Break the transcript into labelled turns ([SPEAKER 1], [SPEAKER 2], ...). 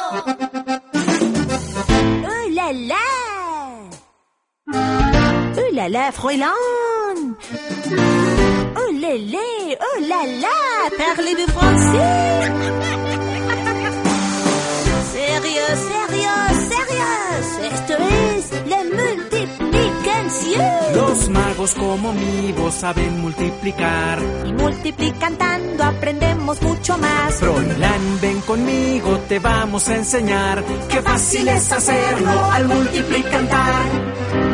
[SPEAKER 1] là là! Oh là là, Fräulein! Oh lélé! Oh là là! Parlez-vous français? Sérieux, sérieux, sérieux! Esto es la multiplicación.
[SPEAKER 2] Los magos como mi voz saben multiplicar.
[SPEAKER 1] Y multiplicando aprendemos mucho más.
[SPEAKER 2] Fräulein, ven conmigo, te vamos a enseñar. Qué fácil es hacerlo al multiplicar.